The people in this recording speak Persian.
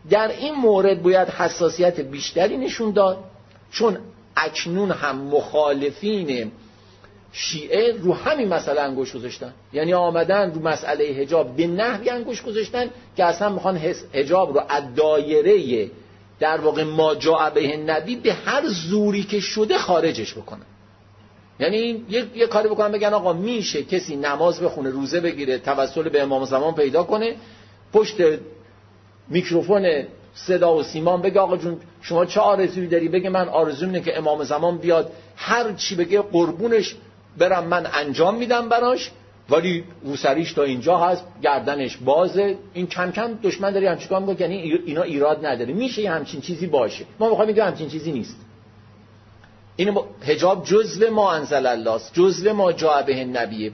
در این مورد باید حساسیت بیشتری نشون داد، چون اکنون هم مخالفین شیعه رو همین مسئله انگوش گذاشتن، یعنی آمدن رو مسئله حجاب به نحوی انگوش گذاشتن که اصلا میخوان حجاب رو از دایره در واقع ما جاء به نبی به هر زوری که شده خارجش بکنن. یعنی یه کاری بکنن بگن آقا میشه کسی نماز بخونه، روزه بگیره، توسل به امام زمان پیدا کنه، پشت میکروفون صدا و سیمان بگه آقا جون شما چه آرزویی داری؟ بگه من آرزوم اینه که امام زمان بیاد هر چی بگه قربونش برم من انجام میدم براش، ولی روسریش تا اینجا هست، گردنش بازه. این کم کم دشمن داری همچین کار میگه، یعنی اینا ایراد نداره، میشه همچین چیزی باشه. ما میخوایم بگیم همچین چیزی نیست. این حجاب جزء ما انزل الله است، جزء ما جاء به النبی.